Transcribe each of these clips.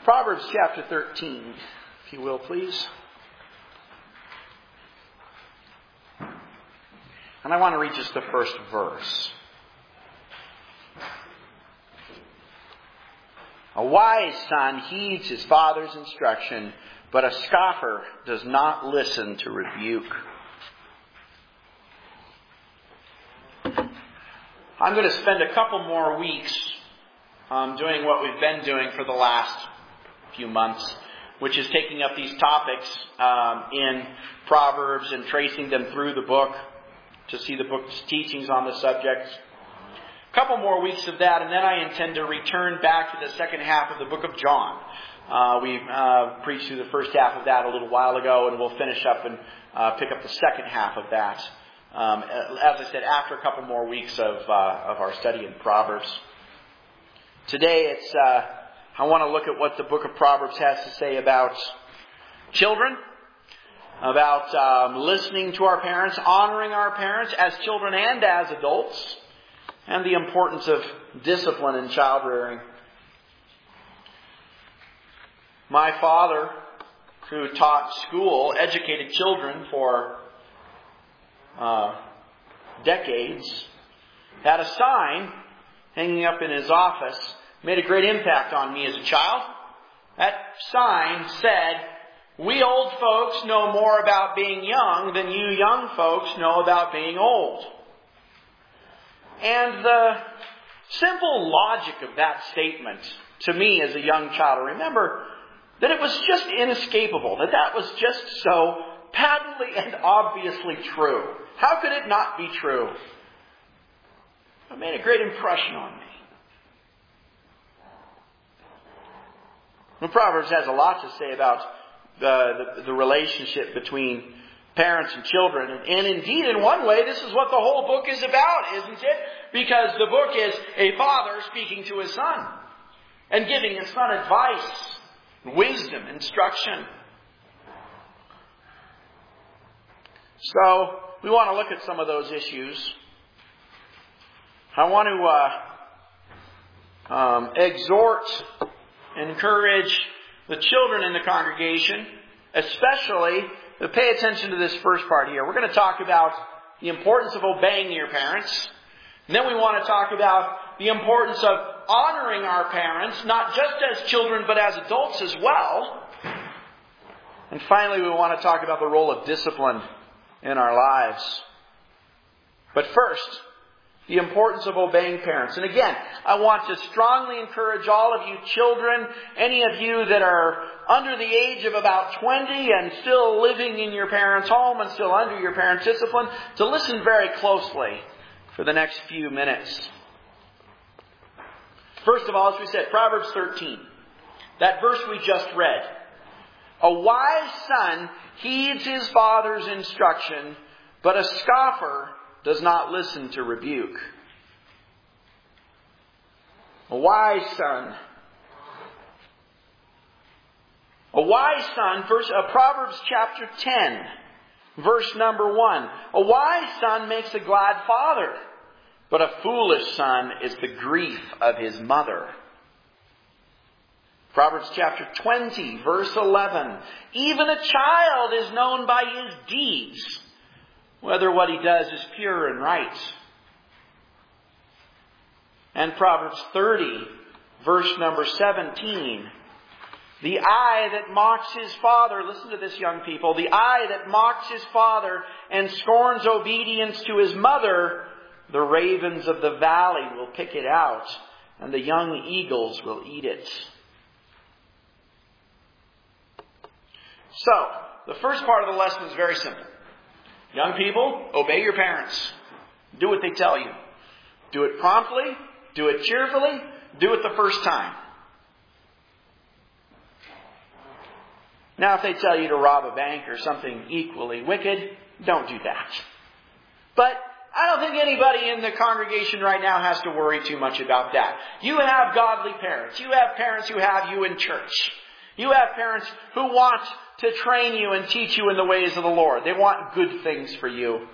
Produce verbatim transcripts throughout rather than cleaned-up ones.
Proverbs chapter thirteen, if you will, please. And I want to read just the first verse. A wise son heeds his father's instruction, but a scoffer does not listen to rebuke. I'm going to spend a couple more weeks um, doing what we've been doing for the last few months, which is taking up these topics um, in Proverbs and tracing them through the book to see the book's teachings on the subject. A couple more weeks of that, and then I intend to return back to the second half of the book of John. Uh, we uh, preached through the first half of that a little while ago, and we'll finish up and uh, pick up the second half of that. Um, as I said, after a couple more weeks of uh, of our study in Proverbs. Today, it's uh, I want to look at what the book of Proverbs has to say about children, about um, listening to our parents, honoring our parents as children and as adults, and the importance of discipline in child rearing. My father, who taught school, educated children for uh, decades, had a sign hanging up in his office. Made a great impact on me as a child. That sign said, "We old folks know more about being young than you young folks know about being old." And the simple logic of that statement to me as a young child, I remember that it was just inescapable, that that was just so patently and obviously true. How could it not be true? It made a great impression on me. Well, Proverbs has a lot to say about the, the, the relationship between parents and children. And, and indeed, in one way, this is what the whole book is about, isn't it? Because the book is a father speaking to his son and giving his son advice, wisdom, instruction. So, we want to look at some of those issues. I want to uh, um, exhort, encourage the children in the congregation, especially to pay attention to this first part here. We're going to talk about the importance of obeying your parents. And then we want to talk about the importance of honoring our parents, not just as children, but as adults as well. And finally, we want to talk about the role of discipline in our lives. But first, the importance of obeying parents. And again, I want to strongly encourage all of you children, any of you that are under the age of about twenty and still living in your parents' home and still under your parents' discipline, to listen very closely for the next few minutes. First of all, as we said, Proverbs thirteen. That verse we just read. A wise son heeds his father's instruction, but a scoffer does not listen to rebuke. A wise son. A wise son, verse, uh, Proverbs chapter ten, verse number one. A wise son makes a glad father, but a foolish son is the grief of his mother. Proverbs chapter twenty, verse eleven. Even a child is known by his deeds, whether what he does is pure and right. And Proverbs thirty, verse number seventeen. The eye that mocks his father, listen to this, young people, the eye that mocks his father and scorns obedience to his mother, the ravens of the valley will pick it out, and the young eagles will eat it. So, the first part of the lesson is very simple. Young people, obey your parents. Do what they tell you. Do it promptly. Do it cheerfully. Do it the first time. Now, if they tell you to rob a bank or something equally wicked, don't do that. But I don't think anybody in the congregation right now has to worry too much about that. You have godly parents. You have parents who have you in church. You have parents who want to train you and teach you in the ways of the Lord. They want good things for you.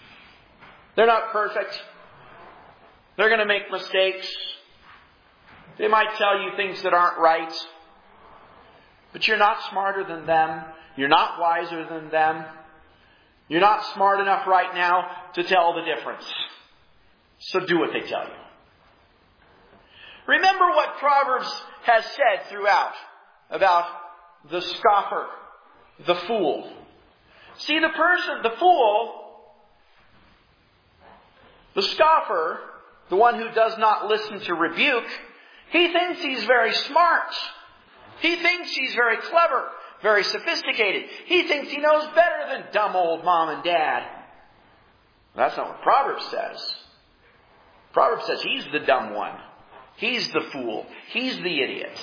They're not perfect. They're going to make mistakes. They might tell you things that aren't right. But you're not smarter than them. You're not wiser than them. You're not smart enough right now to tell the difference. So do what they tell you. Remember what Proverbs has said throughout about the scoffer, the fool. See, the person, the fool, the scoffer, the one who does not listen to rebuke, he thinks he's very smart. He thinks he's very clever, very sophisticated. He thinks he knows better than dumb old mom and dad. That's not what Proverbs says. Proverbs says he's the dumb one. He's the fool. He's the idiot.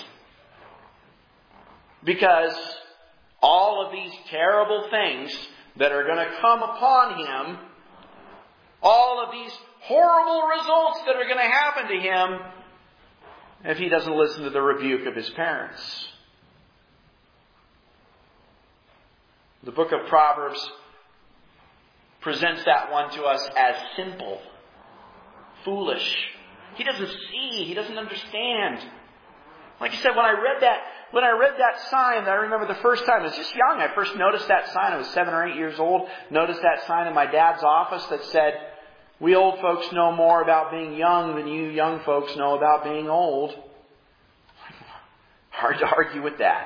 Because all of these terrible things that are going to come upon him, all of these horrible results that are going to happen to him if he doesn't listen to the rebuke of his parents. The book of Proverbs presents that one to us as simple, foolish. He doesn't see. He doesn't understand. Like I said, when I read that, when I read that sign, I remember the first time, I was just young. I first noticed that sign. I was seven or eight years old. Noticed that sign in my dad's office that said, "We old folks know more about being young than you young folks know about being old." Hard to argue with that.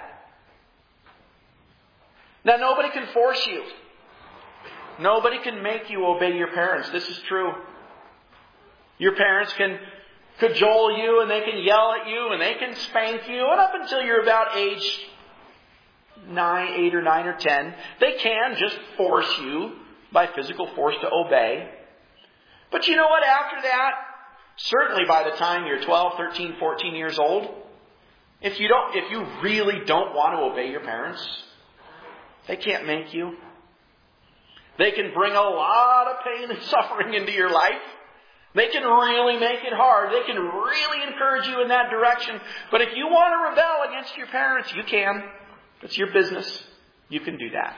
Now, nobody can force you. Nobody can make you obey your parents. This is true. Your parents can cajole you, and they can yell at you, and they can spank you, and up until you're about age nine, eight or nine or ten, they can just force you by physical force to obey. But you know what? After that, certainly by the time you're twelve, thirteen, fourteen years old, if you don't, if you really don't want to obey your parents, they can't make you. They can bring a lot of pain and suffering into your life. They can really make it hard. They can really encourage you in that direction. But if you want to rebel against your parents, you can. It's your business. You can do that.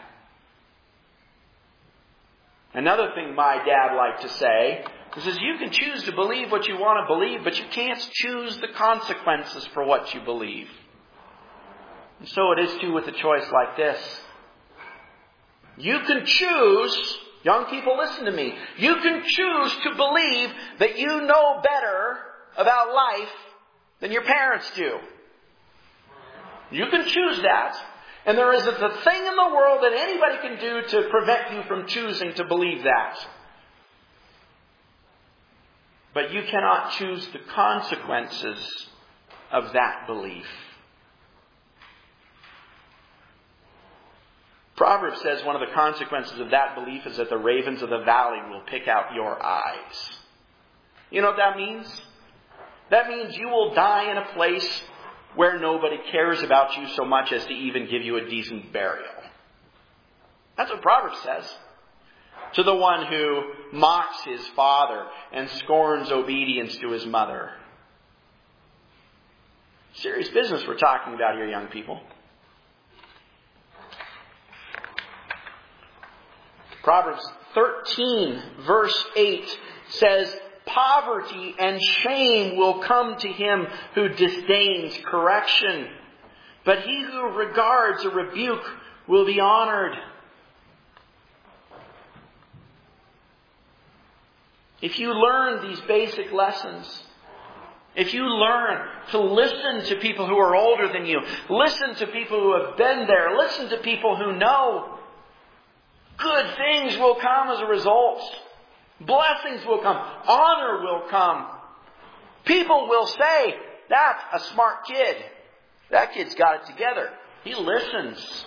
Another thing my dad liked to say is you can choose to believe what you want to believe, but you can't choose the consequences for what you believe. And so it is too with a choice like this. You can choose, young people, listen to me. You can choose to believe that you know better about life than your parents do. You can choose that. And there isn't a thing in the world that anybody can do to prevent you from choosing to believe that. But you cannot choose the consequences of that belief. Proverbs says one of the consequences of that belief is that the ravens of the valley will pick out your eyes. You know what that means? That means you will die in a place where nobody cares about you so much as to even give you a decent burial. That's what Proverbs says. To the one who mocks his father and scorns obedience to his mother. Serious business we're talking about here, young people. Proverbs thirteen verse eight says, "Poverty and shame will come to him who disdains correction, but he who regards a rebuke will be honored." If you learn these basic lessons, if you learn to listen to people who are older than you, listen to people who have been there, listen to people who know, good things will come as a result. Blessings will come. Honor will come. People will say, "That's a smart kid. That kid's got it together. He listens."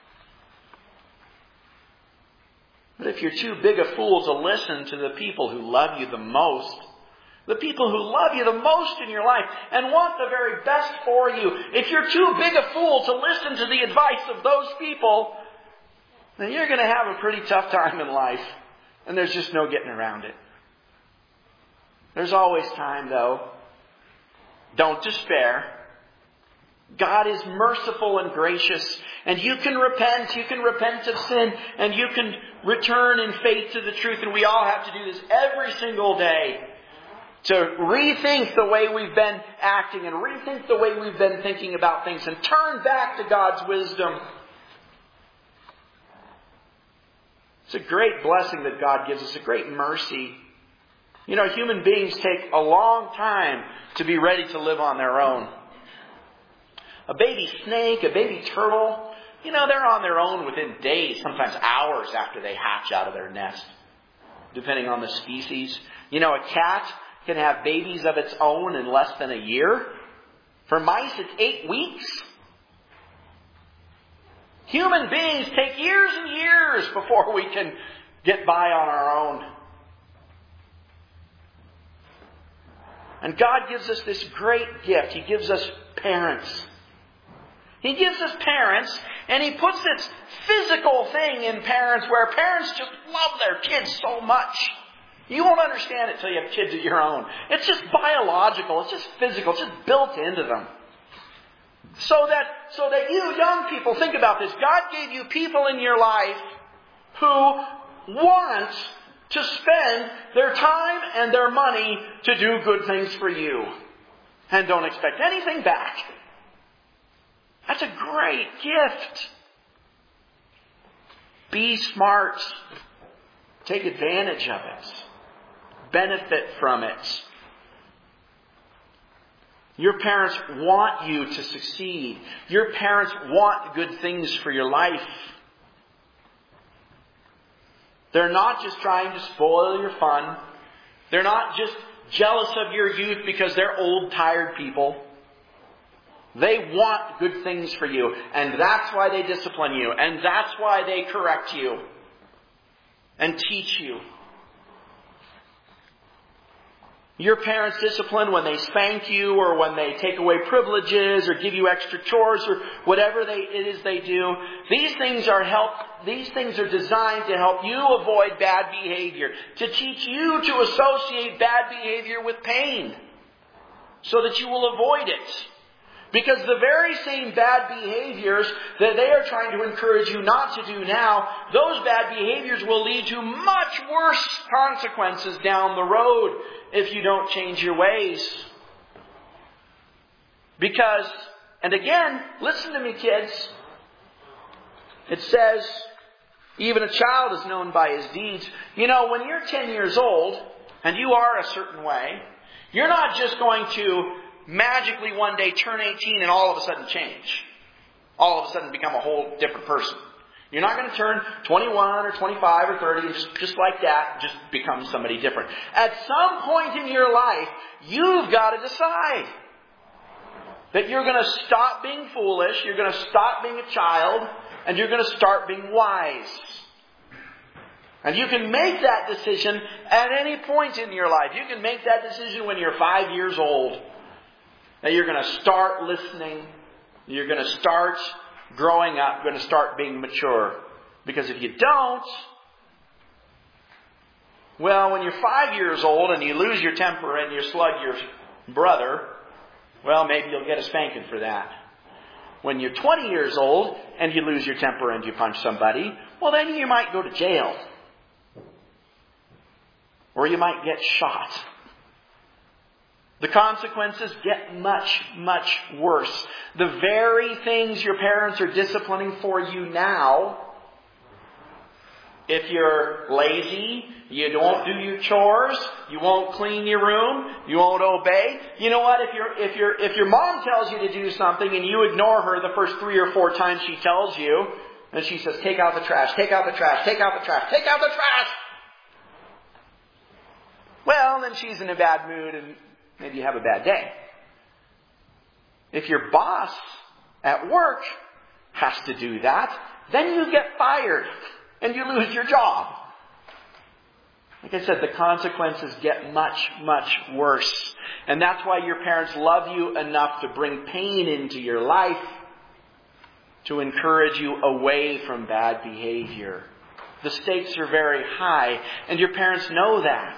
But if you're too big a fool to listen to the people who love you the most, the people who love you the most in your life and want the very best for you, if you're too big a fool to listen to the advice of those people, then you're going to have a pretty tough time in life. And there's just no getting around it. There's always time, though. Don't despair. God is merciful and gracious. And you can repent. You can repent of sin. And you can return in faith to the truth. And we all have to do this every single day. to rethink the way we've been acting and rethink the way we've been thinking about things and turn back to God's wisdom. It's a great blessing that God gives us, a great mercy. You know, human beings take a long time to be ready to live on their own. A baby snake, a baby turtle, you know, they're on their own within days, sometimes hours after they hatch out of their nest, depending on the species. You know, a cat can have babies of its own in less than a year. For mice, it's eight weeks. Human beings take years and years before we can get by on our own. And God gives us this great gift. He gives us parents. He gives us parents, and He puts this physical thing in parents where parents just love their kids so much. You won't understand it till you have kids of your own. It's just biological. It's just physical. It's just built into them. So that, so that you young people, think about this. God gave you people in your life who want to spend their time and their money to do good things for you. And don't expect anything back. That's a great gift. Be smart. Take advantage of it. Benefit from it. Your parents want you to succeed. Your parents want good things for your life. They're not just trying to spoil your fun. They're not just jealous of your youth because they're old, tired people. They want good things for you. And that's why they discipline you. And that's why they correct you. And teach you. Your parents discipline when they spank you or when they take away privileges or give you extra chores or whatever they, it is they do. These things are help. These things are designed to help you avoid bad behavior. To teach you to associate bad behavior with pain. So that you will avoid it. Because the very same bad behaviors that they are trying to encourage you not to do now, those bad behaviors will lead to much worse consequences down the road if you don't change your ways. Because, and again, listen to me, kids. It says, even a child is known by his deeds. You know, when you're ten years old, and you are a certain way, you're not just going to magically one day turn eighteen and all of a sudden change. All of a sudden become a whole different person. You're not going to turn twenty-one or twenty-five or thirty and just, just like that, just become somebody different. At some point in your life, you've got to decide that you're going to stop being foolish, you're going to stop being a child, and you're going to start being wise. And you can make that decision at any point in your life. You can make that decision when you're five years old. That you're going to start listening. You're going to start growing up. You're going to start being mature. Because if you don't, well, when you're five years old and you lose your temper and you slug your brother, well, maybe you'll get a spanking for that. When you're twenty years old and you lose your temper and you punch somebody, well, then you might go to jail. Or you might get shot. The consequences get much, much worse. The very things your parents are disciplining for you now, if you're lazy, you don't do your chores, you won't clean your room, you won't obey. You know what? If your if your if your mom tells you to do something and you ignore her the first three or four times she tells you, and she says, "Take out the trash, take out the trash, take out the trash, take out the trash." Well, then she's in a bad mood and maybe you have a bad day. If your boss at work has to do that, then you get fired and you lose your job. Like I said, the consequences get much, much worse. And that's why your parents love you enough to bring pain into your life, to encourage you away from bad behavior. The stakes are very high, and your parents know that.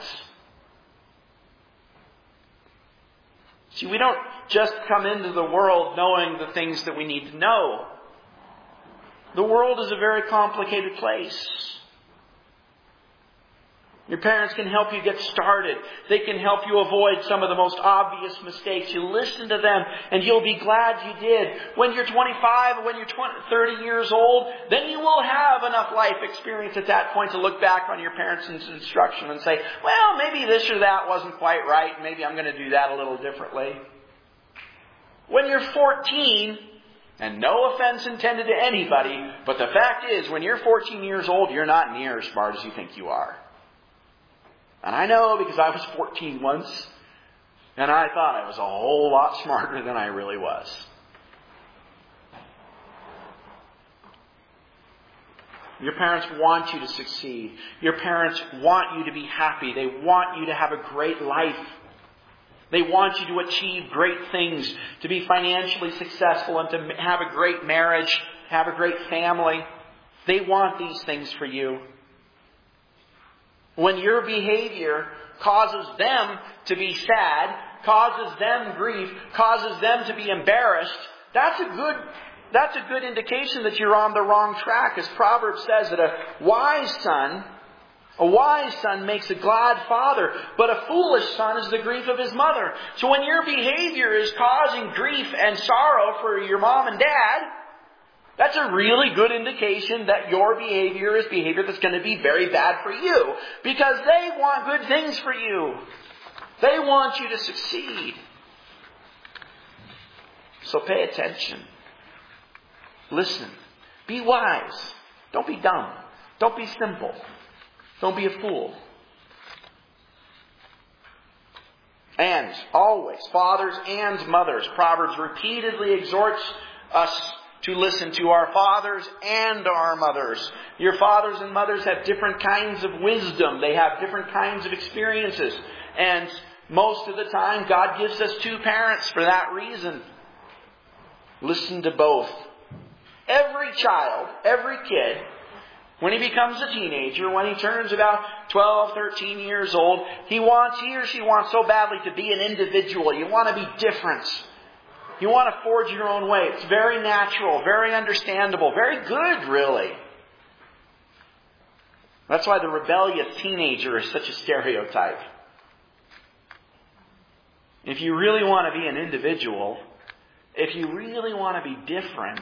See, we don't just come into the world knowing the things that we need to know. The world is a very complicated place. Your parents can help you get started. They can help you avoid some of the most obvious mistakes. You listen to them and you'll be glad you did. When you're twenty-five or when you're twenty, thirty years old, then you will have enough life experience at that point to look back on your parents' instruction and say, well, maybe this or that wasn't quite right. Maybe I'm going to do that a little differently. When you're fourteen, and no offense intended to anybody, but the fact is, when you're fourteen years old, you're not near as smart as you think you are. And I know because I was fourteen once, and I thought I was a whole lot smarter than I really was. Your parents want you to succeed. Your parents want you to be happy. They want you to have a great life. They want you to achieve great things, to be financially successful and to have a great marriage, have a great family. They want these things for you. When your behavior causes them to be sad, causes them grief, causes them to be embarrassed, that's a good, that's a good indication that you're on the wrong track. As Proverbs says that a wise son, a wise son makes a glad father, but a foolish son is the grief of his mother. So when your behavior is causing grief and sorrow for your mom and dad, that's a really good indication that your behavior is behavior that's going to be very bad for you. Because they want good things for you. They want you to succeed. So pay attention. Listen. Be wise. Don't be dumb. Don't be simple. Don't be a fool. And always, fathers and mothers, Proverbs repeatedly exhorts us to listen to our fathers and our mothers. Your fathers and mothers have different kinds of wisdom. They have different kinds of experiences. And most of the time, God gives us two parents for that reason. Listen to both. Every child, every kid, when he becomes a teenager, when he turns about twelve, thirteen years old, he wants, he or she wants so badly to be an individual. You want to be different. You want to forge your own way. It's very natural, very understandable, very good, really. That's why the rebellious teenager is such a stereotype. If you really want to be an individual, if you really want to be different,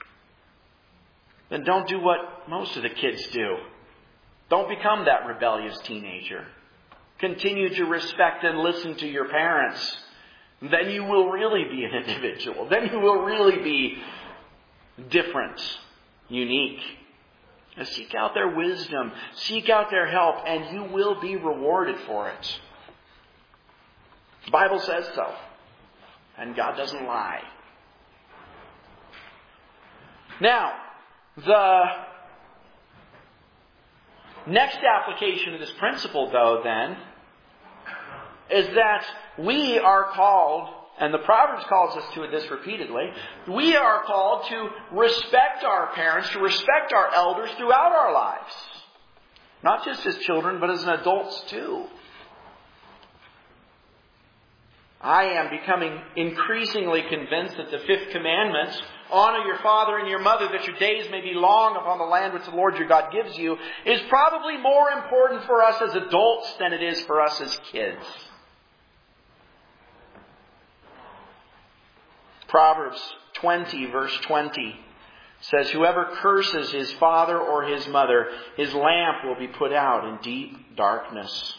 then don't do what most of the kids do. Don't become that rebellious teenager. Continue to respect and listen to your parents. Then you will really be an individual. Then you will really be different, unique. And seek out their wisdom. Seek out their help, and you will be rewarded for it. The Bible says so. And God doesn't lie. Now, the next application of this principle, though, then, is that we are called, and the Proverbs calls us to this repeatedly, we are called to respect our parents, to respect our elders throughout our lives. Not just as children, but as adults too. I am becoming increasingly convinced that the fifth commandment, honor your father and your mother that your days may be long upon the land which the Lord your God gives you, is probably more important for us as adults than it is for us as kids. Proverbs twenty, verse twenty says, whoever curses his father or his mother, his lamp will be put out in deep darkness.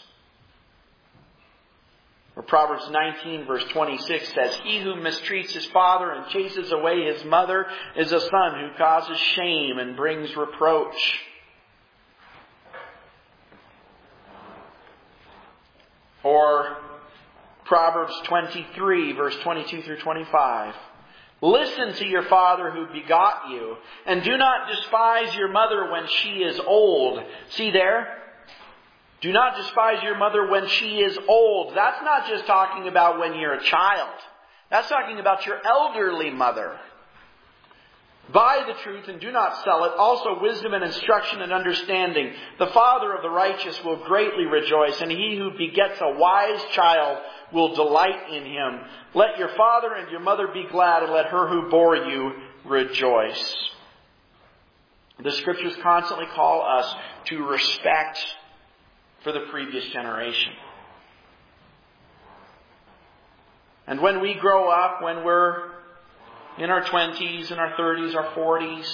Or Proverbs nineteen, verse twenty-six says, he who mistreats his father and chases away his mother is a son who causes shame and brings reproach. Or Proverbs twenty-three, verse twenty-two through twenty-five. Listen to your father who begot you, and do not despise your mother when she is old. See there? Do not despise your mother when she is old. That's not just talking about when you're a child. That's talking about your elderly mother. Buy the truth and do not sell it. Also wisdom and instruction and understanding. The father of the righteous will greatly rejoice, and he who begets a wise child will delight in him. Let your father and your mother be glad, and let her who bore you rejoice. The Scriptures constantly call us to respect for the previous generation. And when we grow up, when we're in our twenties, in our thirties, our forties,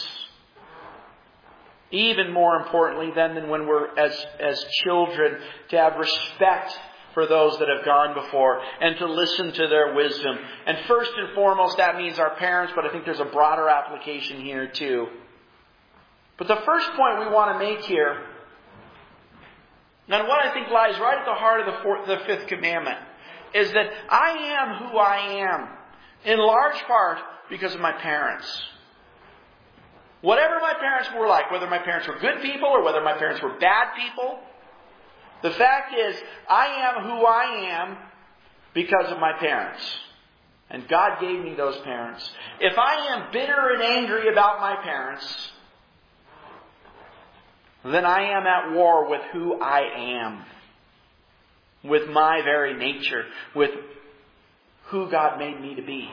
even more importantly then than when we're as, as children, to have respect for those that have gone before and to listen to their wisdom. And first and foremost, that means our parents, but I think there's a broader application here too. But the first point we want to make here, and what I think lies right at the heart of the, fourth, the fifth commandment, is that I am who I am, in large part because of my parents. Whatever my parents were like, whether my parents were good people or whether my parents were bad people, the fact is, I am who I am because of my parents. And God gave me those parents. If I am bitter and angry about my parents, then I am at war with who I am. With my very nature. With who God made me to be.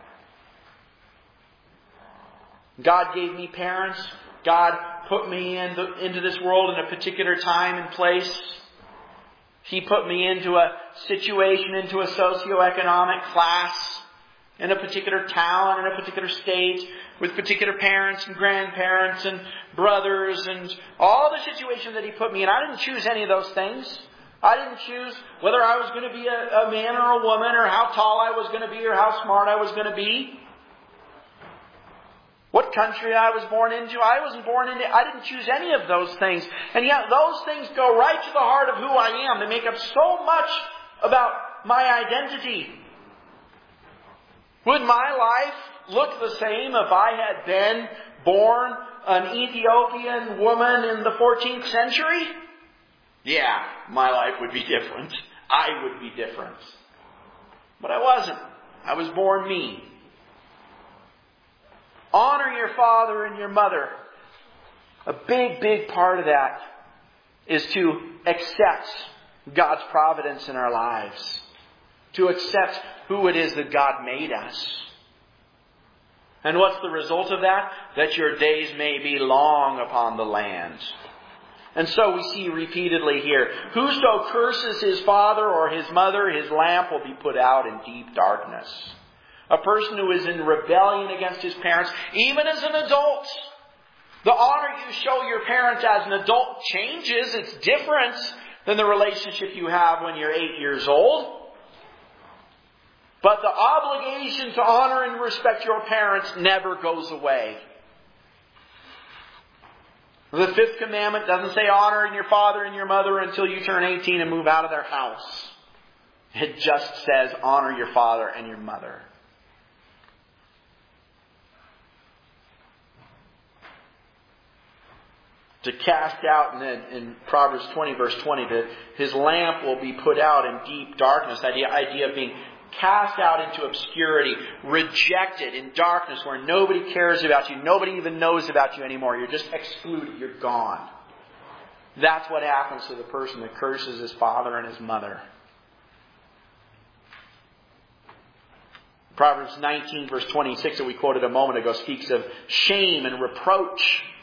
God gave me parents. God put me in the, into this world in a particular time and place. He put me into a situation, into a socioeconomic class, in a particular town, in a particular state, with particular parents and grandparents and brothers and all the situations that He put me in. I didn't choose any of those things. I didn't choose whether I was going to be a, a man or a woman, or how tall I was going to be, or how smart I was going to be. What country I was born into. I wasn't born into, I didn't choose any of those things. And yet those things go right to the heart of who I am. They make up so much about my identity. Would my life look the same if I had been born an Ethiopian woman in the fourteenth century? Yeah, my life would be different. I would be different. But I wasn't. I was born me. Honor your father and your mother. A big, big part of that is to accept God's providence in our lives. To accept who it is that God made us. And what's the result of that? That your days may be long upon the land. And so we see repeatedly here, whoso curses his father or his mother, his lamp will be put out in deep darkness. A person who is in rebellion against his parents, even as an adult. The honor you show your parents as an adult changes. It's different than the relationship you have when you're eight years old. But the obligation to honor and respect your parents never goes away. The fifth commandment doesn't say honor your father and your mother until you turn eighteen and move out of their house. It just says honor your father and your mother. To cast out, and then in Proverbs twenty, verse twenty, that his lamp will be put out in deep darkness. The idea, idea of being cast out into obscurity, rejected in darkness where nobody cares about you, nobody even knows about you anymore. You're just excluded, you're gone. That's what happens to the person that curses his father and his mother. Proverbs nineteen, verse twenty-six, that we quoted a moment ago, speaks of shame and reproach.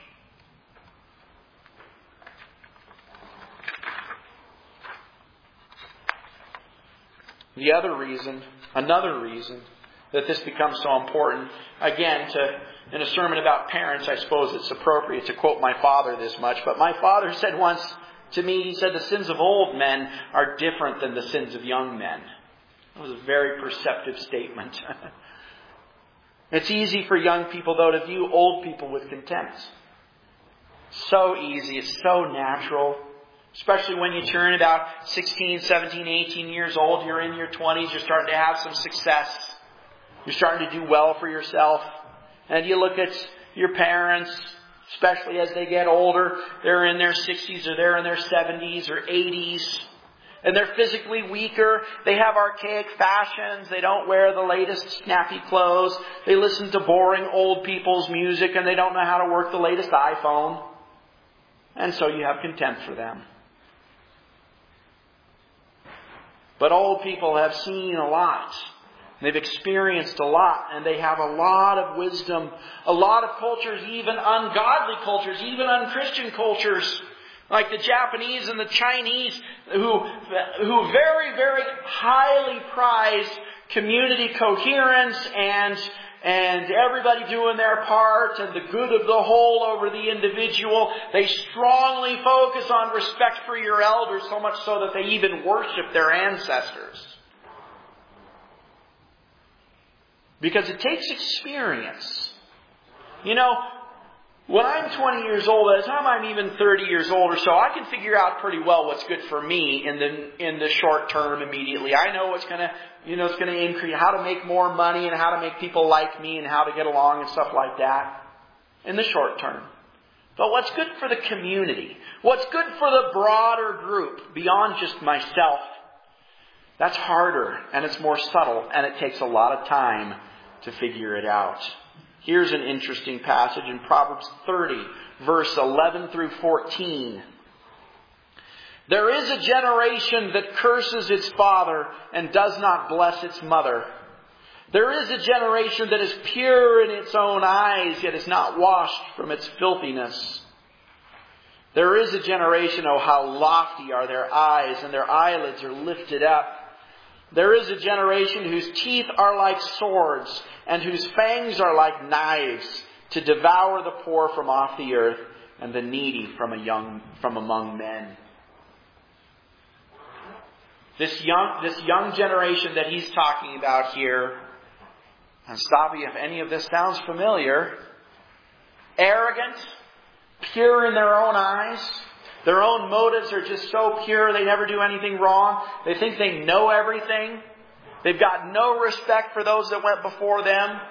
The other reason, another reason, that this becomes so important, again, to in a sermon about parents, I suppose it's appropriate to quote my father this much, but my father said once to me, he said, the sins of old men are different than the sins of young men. That was a very perceptive statement. It's easy for young people, though, to view old people with contempt. So easy, it's so natural. Especially when you turn about sixteen, seventeen, eighteen years old, you're in your twenties, you're starting to have some success. You're starting to do well for yourself. And you look at your parents, especially as they get older, they're in their sixties or they're in their seventies or eighties. And they're physically weaker. They have archaic fashions. They don't wear the latest snappy clothes. They listen to boring old people's music and they don't know how to work the latest iPhone. And so you have contempt for them. But old people have seen a lot. They've experienced a lot. And they have a lot of wisdom. A lot of cultures, even ungodly cultures, even unchristian cultures, Like the Japanese and the Chinese who, who very, very highly prize community coherence and, and everybody doing their part and the good of the whole over the individual. They strongly focus on respect for your elders, so much so that they even worship their ancestors. Because it takes experience. You know, when I'm twenty years old, by the time I'm even thirty years old or so, I can figure out pretty well what's good for me in the in the short term immediately. I know what's gonna you know it's gonna increase, how to make more money and how to make people like me and how to get along and stuff like that in the short term. But what's good for the community, what's good for the broader group beyond just myself, that's harder and it's more subtle and it takes a lot of time to figure it out. Here's an interesting passage in Proverbs thirty, verse eleven through fourteen. There is a generation that curses its father and does not bless its mother. There is a generation that is pure in its own eyes, yet is not washed from its filthiness. There is a generation, oh how lofty are their eyes, and their eyelids are lifted up. There is a generation whose teeth are like swords, and whose fangs are like knives, to devour the poor from off the earth, and the needy from a young from among men. This young this young generation that he's talking about here, and stop me if any of this sounds familiar, arrogant, pure in their own eyes. Their own motives are just so pure, they never do anything wrong. They think they know everything. They've got no respect for those that went before them.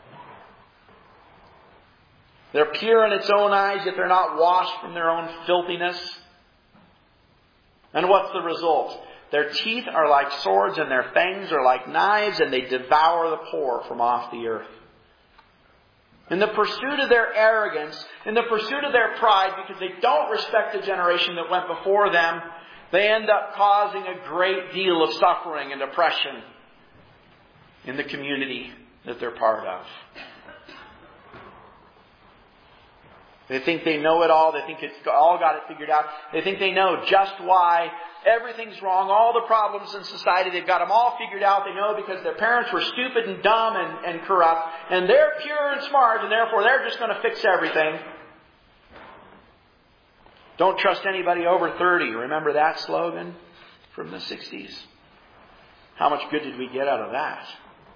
They're pure in its own eyes, yet they're not washed from their own filthiness. And what's the result? Their teeth are like swords and their fangs are like knives, and they devour the poor from off the earth. In the pursuit of their arrogance, in the pursuit of their pride, because they don't respect the generation that went before them, they end up causing a great deal of suffering and oppression in the community that they're part of. They think they know it all. They think it's all got it figured out. They think they know just why everything's wrong. All the problems in society, they've got them all figured out. They know because their parents were stupid and dumb and, and corrupt. And they're pure and smart, and therefore they're just going to fix everything. Don't trust anybody over thirty. Remember that slogan from the sixties? How much good did we get out of that?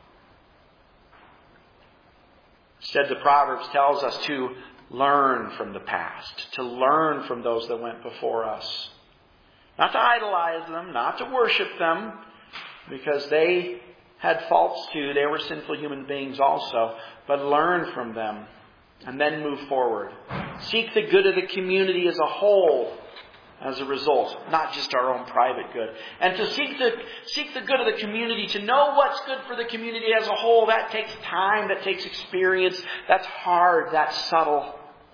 Instead, the Proverbs tells us to learn from the past, to learn from those that went before us. Not to idolize them, not to worship them, because they had faults too. They were sinful human beings also. But learn from them and then move forward. Seek the good of the community as a whole as a result, not just our own private good. And to seek the, seek the good of the community, to know what's good for the community as a whole, that takes time, that takes experience, that's hard, that's subtle.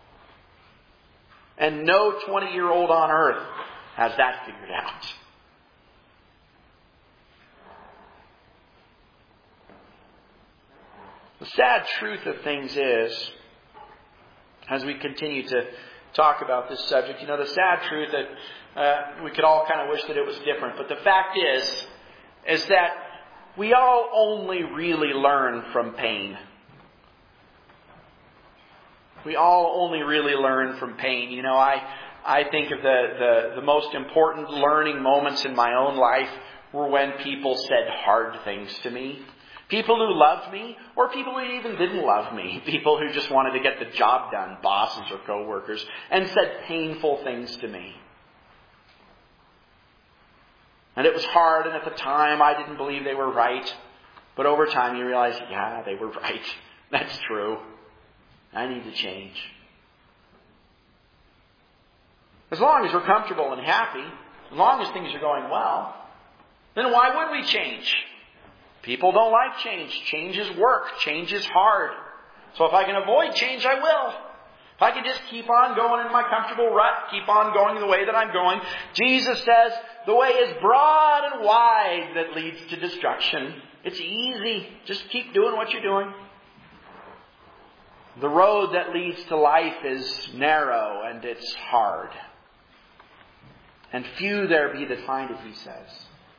And no twenty-year-old on earth has that figured out. The sad truth of things is, as we continue to talk about this subject, you know, the sad truth that uh, we could all kind of wish that it was different. But the fact is, is that we all only really learn from pain. We all only really learn from pain. You know, I I think of the, the, the most important learning moments in my own life were when people said hard things to me. People who loved me, or people who even didn't love me. People who just wanted to get the job done, bosses or co-workers, and said painful things to me. And it was hard, and at the time I didn't believe they were right. But over time you realize, yeah, they were right. That's true. I need to change. As long as we're comfortable and happy, as long as things are going well, then why would we change? People don't like change. Change is work. Change is hard. So if I can avoid change, I will. If I can just keep on going in my comfortable rut, keep on going the way that I'm going. Jesus says the way is broad and wide that leads to destruction. It's easy. Just keep doing what you're doing. The road that leads to life is narrow and it's hard. And few there be that find it, he says.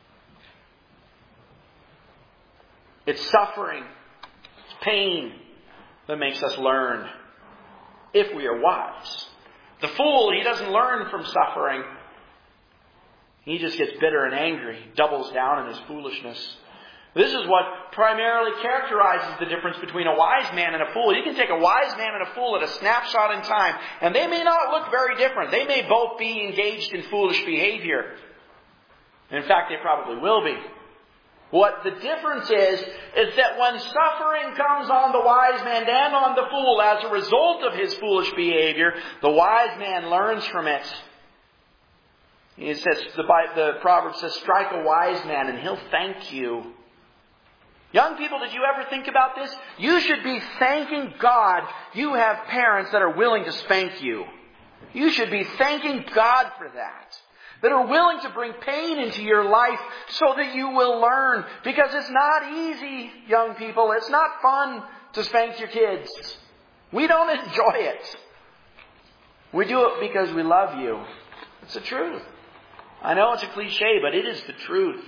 It's suffering, it's pain that makes us learn, if we are wise. The fool, he doesn't learn from suffering. He just gets bitter and angry, doubles down in his foolishness. This is what primarily characterizes the difference between a wise man and a fool. You can take a wise man and a fool at a snapshot in time, and they may not look very different. They may both be engaged in foolish behavior. In fact, they probably will be. What the difference is, is that when suffering comes on the wise man and on the fool as a result of his foolish behavior, the wise man learns from it. It says, the, the proverb says, strike a wise man and he'll thank you. Young people, did you ever think about this? You should be thanking God you have parents that are willing to spank you. You should be thanking God for that. That are willing to bring pain into your life so that you will learn. Because it's not easy, young people. It's not fun to spank your kids. We don't enjoy it. We do it because we love you. It's the truth. I know it's a cliche, but it is the truth.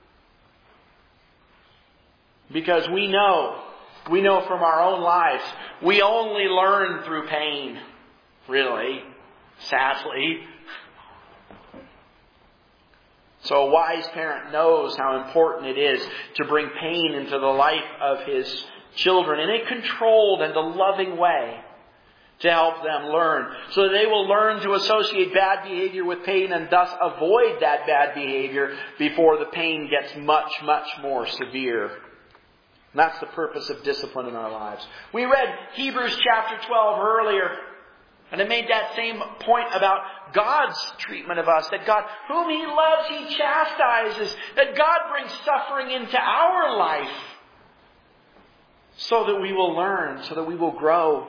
Because we know, we know from our own lives, we only learn through pain. Really. Sadly. So a wise parent knows how important it is to bring pain into the life of his children in a controlled and a loving way to help them learn. So that they will learn to associate bad behavior with pain and thus avoid that bad behavior before the pain gets much, much more severe. And that's the purpose of discipline in our lives. We read Hebrews chapter twelve earlier. And it made that same point about God's treatment of us. That God, whom He loves, He chastises. That God brings suffering into our life. So that we will learn. So that we will grow.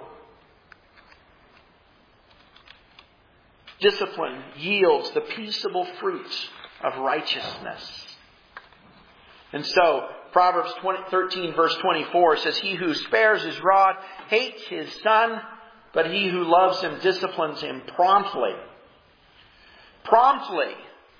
Discipline yields the peaceable fruit of righteousness. And so, Proverbs thirteen verse twenty-four says, he who spares his rod hates his son, but he who loves him disciplines him promptly. Promptly.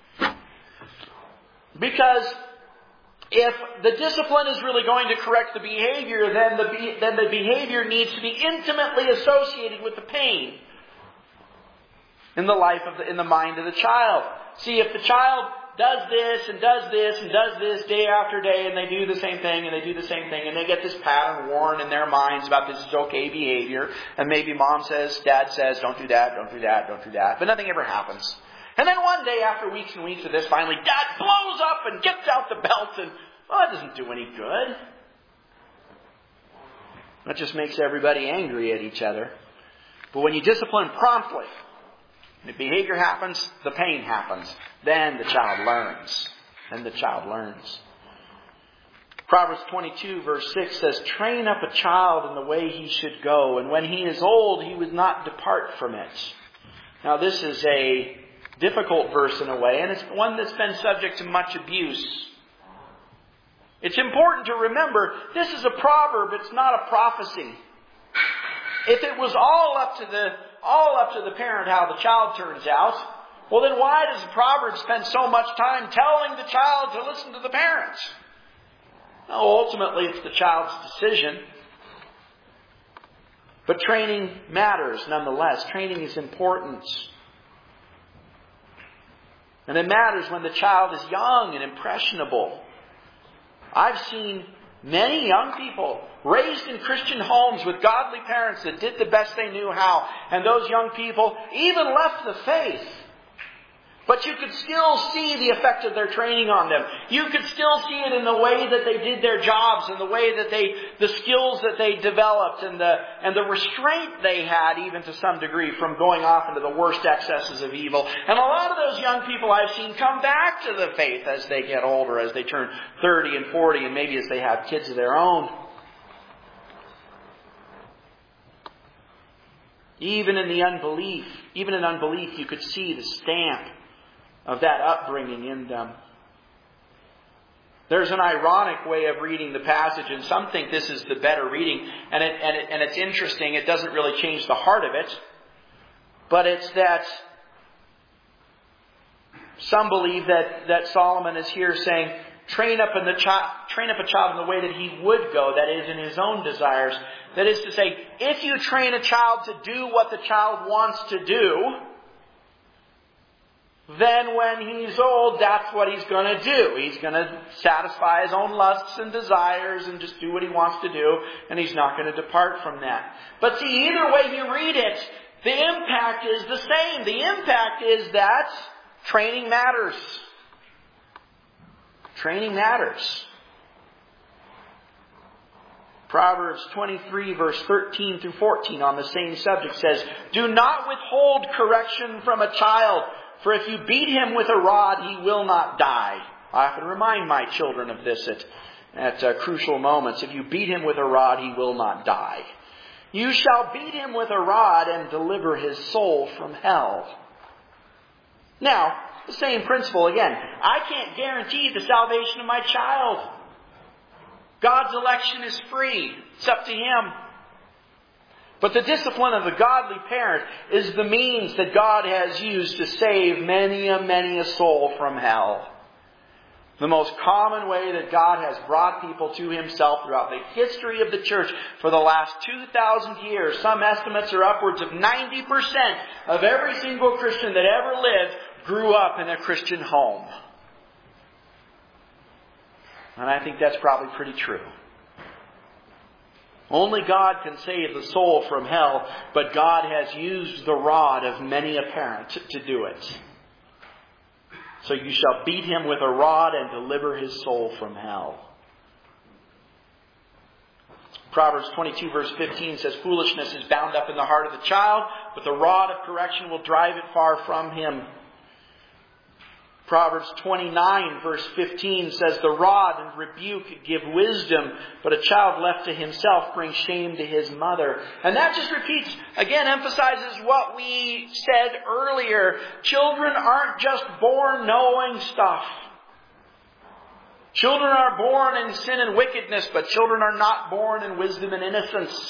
Because if the discipline is really going to correct the behavior, then the, then the behavior needs to be intimately associated with the pain in the life of the, in the mind of the child. See, if the child does this and does this and does this day after day, and they do the same thing and they do the same thing, and they get this pattern worn in their minds about this is okay behavior, and maybe mom says, dad says, don't do that, don't do that, don't do that, but nothing ever happens. And then one day, after weeks and weeks of this, finally dad blows up and gets out the belt, and well, that doesn't do any good. That just makes everybody angry at each other. But when you discipline promptly, the behavior happens, the pain happens. Then the child learns. Then the child learns. Proverbs twenty-two verse six says, train up a child in the way he should go, and when he is old, he would not depart from it. Now this is a difficult verse in a way, and it's one that's been subject to much abuse. It's important to remember, this is a proverb, it's not a prophecy. If it was all up to the all up to the parent how the child turns out, well then why does the proverb spend so much time telling the child to listen to the parents? No, ultimately it's the child's decision. But training matters nonetheless. Training is important. And it matters when the child is young and impressionable. I've seen many young people raised in Christian homes with godly parents that did the best they knew how. And those young people even left the faith. But you could still see the effect of their training on them. You could still see it in the way that they did their jobs, and the way that they, the skills that they developed, and the, and the restraint they had, even to some degree, from going off into the worst excesses of evil. And a lot of those young people I've seen come back to the faith as they get older, as they turn thirty and forty, and maybe as they have kids of their own. Even in the unbelief, even in unbelief, you could see the stamp of that upbringing in them. There's an ironic way of reading the passage, and some think this is the better reading, and it, and, it, and it's interesting. It doesn't really change the heart of it, but it's that Some believe that, that Solomon is here saying, train up, in the child, train up a child in the way that he would go, that is, in his own desires. That is to say, if you train a child to do what the child wants to do, then when he's old, that's what he's going to do. He's going to satisfy his own lusts and desires and just do what he wants to do, and he's not going to depart from that. But see, either way you read it, the impact is the same. The impact is that training matters. Training matters. Proverbs twenty-three, verse thirteen through fourteen on the same subject says, do not withhold correction from a child, for if you beat him with a rod, he will not die. I often remind my children of this at, at uh, crucial moments. If you beat him with a rod, he will not die. You shall beat him with a rod and deliver his soul from hell. Now, the same principle again. I can't guarantee the salvation of my child. God's election is free. It's up to him. But the discipline of the godly parent is the means that God has used to save many a many a soul from hell. The most common way that God has brought people to himself throughout the history of the church for the last two thousand years. Some estimates are upwards of ninety percent of every single Christian that ever lived grew up in a Christian home. And I think that's probably pretty true. Only God can save the soul from hell, but God has used the rod of many a parent to do it. So you shall beat him with a rod and deliver his soul from hell. Proverbs twenty-two verse fifteen says, foolishness is bound up in the heart of the child, but the rod of correction will drive it far from him. Proverbs twenty-nine verse fifteen says, the rod and rebuke give wisdom, but a child left to himself brings shame to his mother. And that just repeats, again, emphasizes what we said earlier. Children aren't just born knowing stuff. Children are born in sin and wickedness, but children are not born in wisdom and innocence.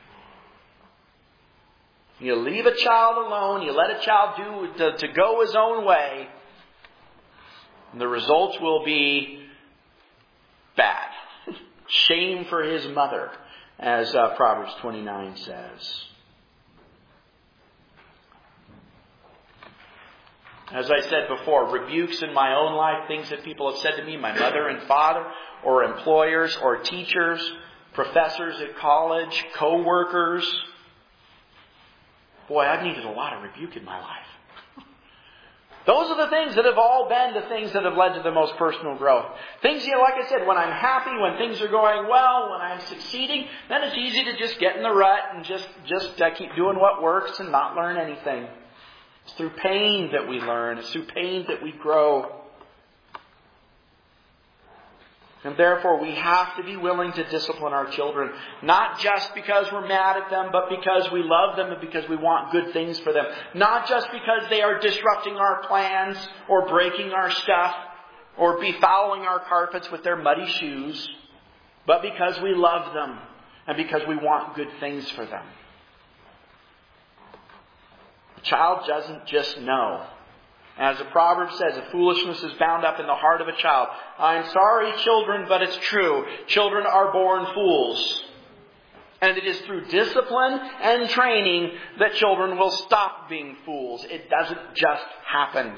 You leave a child alone, you let a child do to, to go his own way, and the results will be bad. Shame for his mother, as uh, Proverbs twenty-nine says. As I said before, rebukes in my own life, things that people have said to me, my mother and father, or employers, or teachers, professors at college, co-workers. Boy, I've needed a lot of rebuke in my life. Those are the things that have all been the things that have led to the most personal growth. Things, you know, like I said, when I'm happy, when things are going well, when I'm succeeding, then it's easy to just get in the rut and just, just uh, keep doing what works and not learn anything. It's through pain that we learn. It's through pain that we grow. And therefore, we have to be willing to discipline our children. Not just because we're mad at them, but because we love them and because we want good things for them. Not just because they are disrupting our plans or breaking our stuff or befouling our carpets with their muddy shoes, but because we love them and because we want good things for them. The child doesn't just know. As the proverb says, a foolishness is bound up in the heart of a child. I'm sorry, children, but it's true. Children are born fools. And it is through discipline and training that children will stop being fools. It doesn't just happen.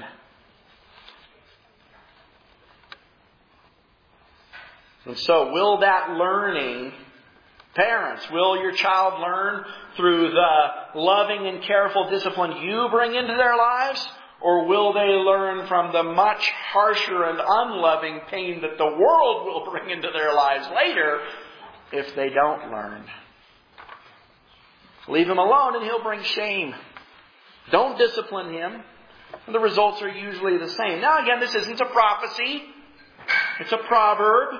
And so, will that learning, parents, will your child learn through the loving and careful discipline you bring into their lives? Or will they learn from the much harsher and unloving pain that the world will bring into their lives later if they don't learn? Leave him alone and he'll bring shame. Don't discipline him. And the results are usually the same. Now again, this isn't a prophecy. It's a proverb.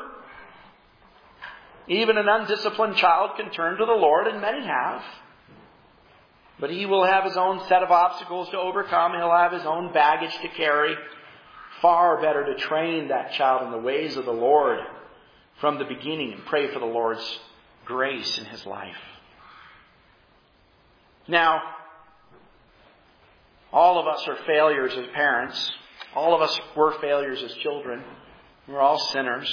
Even an undisciplined child can turn to the Lord, and many have. But he will have his own set of obstacles to overcome. He'll have his own baggage to carry. Far better to train that child in the ways of the Lord from the beginning and pray for the Lord's grace in his life. Now, all of us are failures as parents. All of us were failures as children. We're all sinners.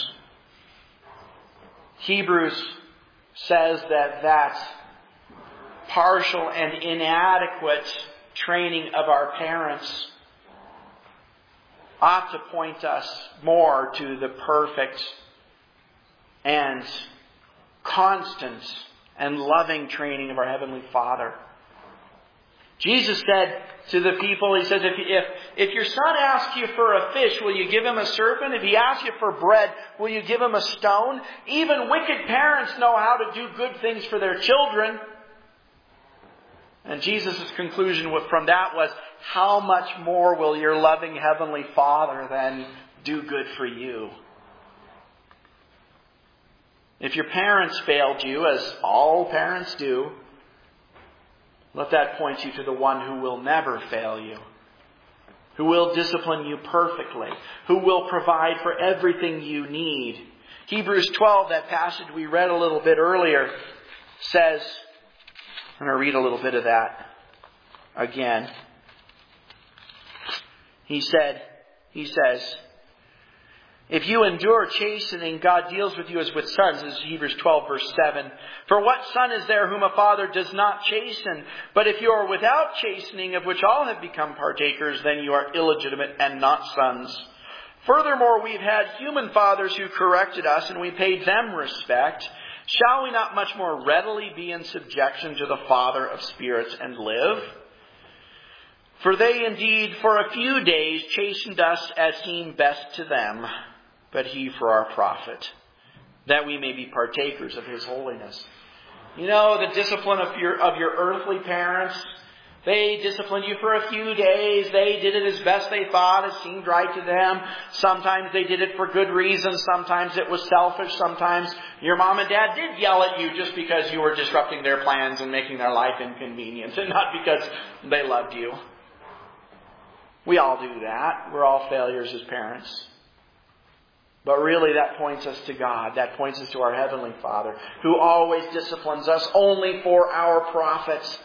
Hebrews says that that partial and inadequate training of our parents ought to point us more to the perfect and constant and loving training of our Heavenly Father. Jesus said to the people, He says, if, if, if your son asks you for a fish, will you give him a serpent? If he asks you for bread, will you give him a stone? Even wicked parents know how to do good things for their children. And Jesus' conclusion from that was, how much more will your loving Heavenly Father then do good for you? If your parents failed you, as all parents do, let that point you to the one who will never fail you, who will discipline you perfectly, who will provide for everything you need. Hebrews twelve, that passage we read a little bit earlier, says, I'm going to read a little bit of that again. He said, he says, if you endure chastening, God deals with you as with sons. This is Hebrews twelve, verse seven. For what son is there whom a father does not chasten? But if you are without chastening, of which all have become partakers, then you are illegitimate and not sons. Furthermore, we've had human fathers who corrected us, and we paid them respect. Shall we not much more readily be in subjection to the Father of spirits and live? For they indeed for a few days chastened us as seemed best to them, but He for our profit, that we may be partakers of His holiness. You know, the discipline of your of your earthly parents, they disciplined you for a few days. They did it as best they thought. It seemed right to them. Sometimes they did it for good reasons. Sometimes it was selfish. Sometimes your mom and dad did yell at you just because you were disrupting their plans and making their life inconvenient, and not because they loved you. We all do that. We're all failures as parents. But really that points us to God. That points us to our Heavenly Father, who always disciplines us only for our profit.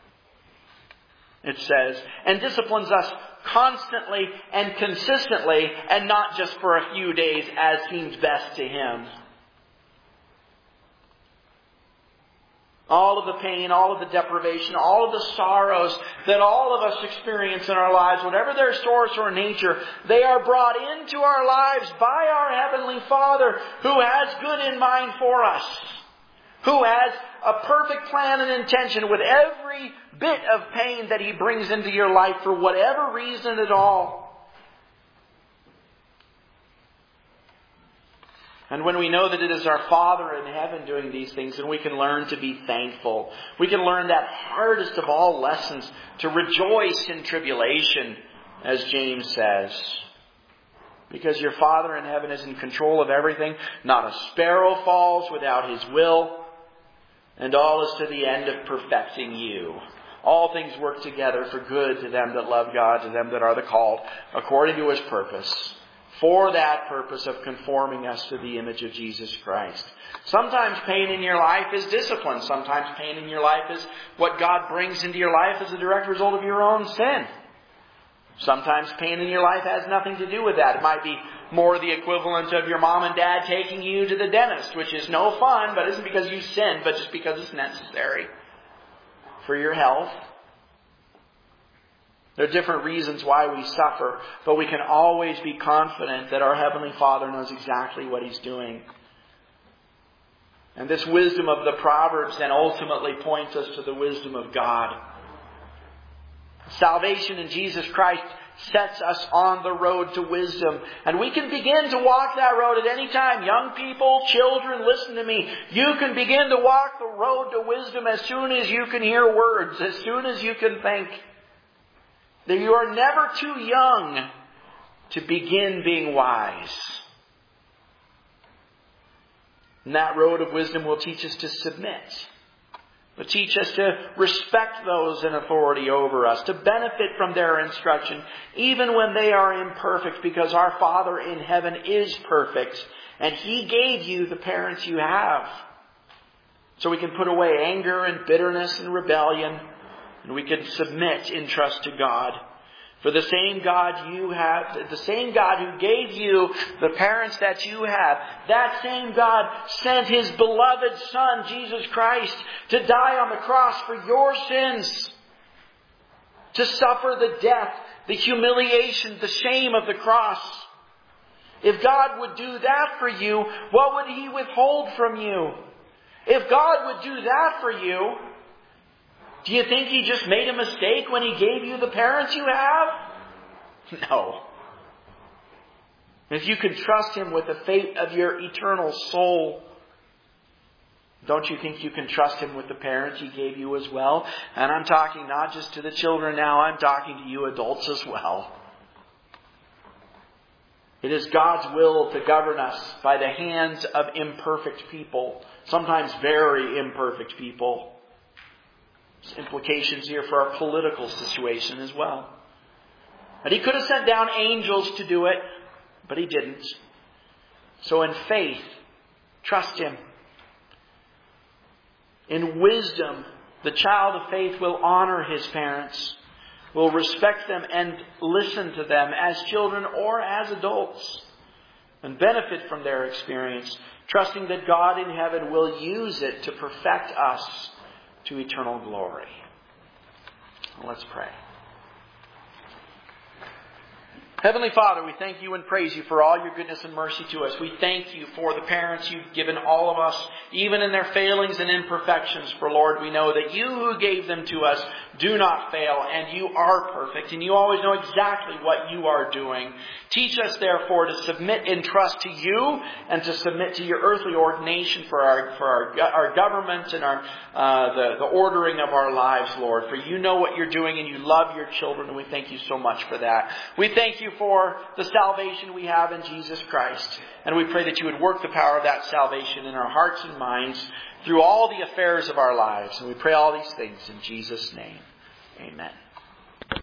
It says, and disciplines us constantly and consistently, and not just for a few days as seems best to Him. All of the pain, all of the deprivation, all of the sorrows that all of us experience in our lives, whatever their source or nature, they are brought into our lives by our Heavenly Father, who has good in mind for us, who has a perfect plan and intention with every bit of pain that He brings into your life for whatever reason at all. And when we know that it is our Father in heaven doing these things, then we can learn to be thankful. We can learn that hardest of all lessons, to rejoice in tribulation, as James says. Because your Father in heaven is in control of everything. Not a sparrow falls without His will. And all is to the end of perfecting you. All things work together for good to them that love God, to them that are the called, according to His purpose. For that purpose of conforming us to the image of Jesus Christ. Sometimes pain in your life is discipline. Sometimes pain in your life is what God brings into your life as a direct result of your own sin. Sometimes pain in your life has nothing to do with that. It might be more the equivalent of your mom and dad taking you to the dentist, which is no fun, but isn't because you sinned, but just because it's necessary for your health. There are different reasons why we suffer, but we can always be confident that our Heavenly Father knows exactly what He's doing. And this wisdom of the Proverbs then ultimately points us to the wisdom of God. Salvation in Jesus Christ sets us on the road to wisdom. And we can begin to walk that road at any time. Young people, children, listen to me. You can begin to walk the road to wisdom as soon as you can hear words, as soon as you can think. That you are never too young to begin being wise. And that road of wisdom will teach us to submit. Will teach us to respect those in authority over us. To benefit from their instruction, even when they are imperfect. Because our Father in heaven is perfect. And He gave you the parents you have. So we can put away anger and bitterness and rebellion. And we can submit in trust to God. For the same God you have, the same God who gave you the parents that you have, that same God sent His beloved Son, Jesus Christ, to die on the cross for your sins. To suffer the death, the humiliation, the shame of the cross. If God would do that for you, what would He withhold from you? If God would do that for you, do you think He just made a mistake when He gave you the parents you have? No. If you could trust Him with the fate of your eternal soul, don't you think you can trust Him with the parents He gave you as well? And I'm talking not just to the children now, I'm talking to you adults as well. It is God's will to govern us by the hands of imperfect people, sometimes very imperfect people. There's implications here for our political situation as well. But He could have sent down angels to do it, but He didn't. So in faith, trust Him. In wisdom, the child of faith will honor his parents, will respect them and listen to them as children or as adults, and benefit from their experience, trusting that God in heaven will use it to perfect us to eternal glory. Let's pray. Heavenly Father, we thank You and praise You for all Your goodness and mercy to us. We thank You for the parents You've given all of us, even in their failings and imperfections. For Lord, we know that You who gave them to us do not fail, and You are perfect, and You always know exactly what You are doing. Teach us, therefore, to submit in trust to You and to submit to Your earthly ordination for our for our, our government and our uh, the, the ordering of our lives, Lord. For You know what You're doing, and You love Your children, and we thank You so much for that. We thank You for the salvation we have in Jesus Christ. And we pray that You would work the power of that salvation in our hearts and minds through all the affairs of our lives. And we pray all these things in Jesus' name. Amen.